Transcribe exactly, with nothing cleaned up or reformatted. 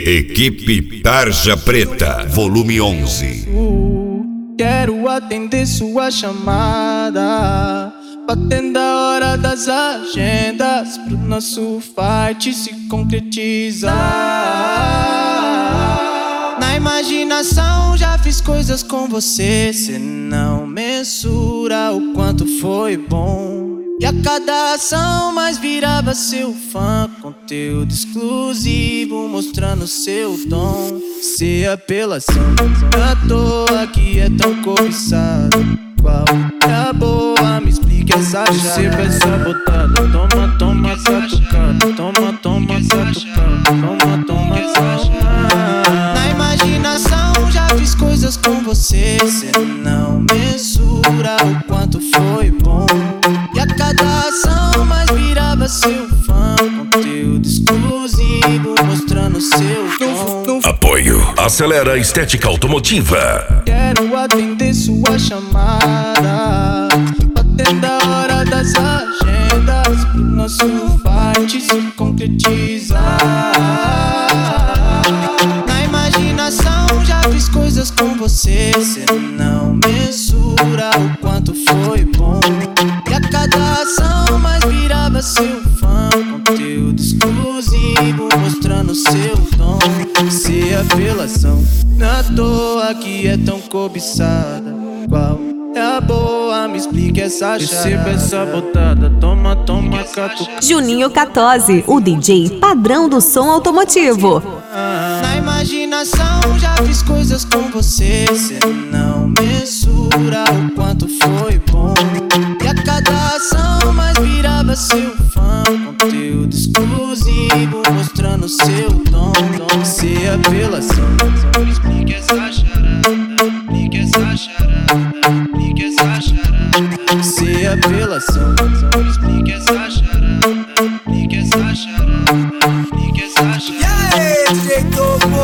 Equipe Tarja Preta, volume onze. Quero atender sua chamada, batendo a hora das agendas, pro nosso fight se concretizar. Na imaginação já fiz coisas com você, cê não mensura o quanto foi bom. E a cada ação mais virava seu fã, conteúdo exclusivo mostrando seu dom. Se apelação, à toa que é tão cobiçado. Qual é a boa? Me explique essa chave. Você vai sabotada, toma, toma, catucada. Toma, toma, catucada. Toma, toma, catucada. Na imaginação já fiz coisas com você, cê não mensura o quanto foi bom. E a cada ação mais virava seu fã, conteúdo exclusivo mostrando seu dom. Apoio Acelera Estética Automotiva. Quero atender sua chamada, batendo a hora das agendas, pro nosso fight se concretizar. Na imaginação já fiz coisas com você, cê não mensura o quanto foi bom. E a cada ação mais virava seu fã, conteúdo exclusivo mostrando seu dom. Se apelação, na toa que é tão cobiçada. Qual é a boa? Me explique essa chave. Receba essa botada, toma, toma, catu. Juninho quatorze, o D J padrão do som automotivo. Na imaginação já fiz coisas com você, cê não mensura o quanto foi bom. E a cada ação mais virava seu fã, conteúdo exclusivo mostrando seu dom. Se apelação, me explique essa charada, me explique essa charada, me explique essa charada. Se apelação, me explique essa charada, me explique essa charada, me explique essa charada. E aí, D J Topo?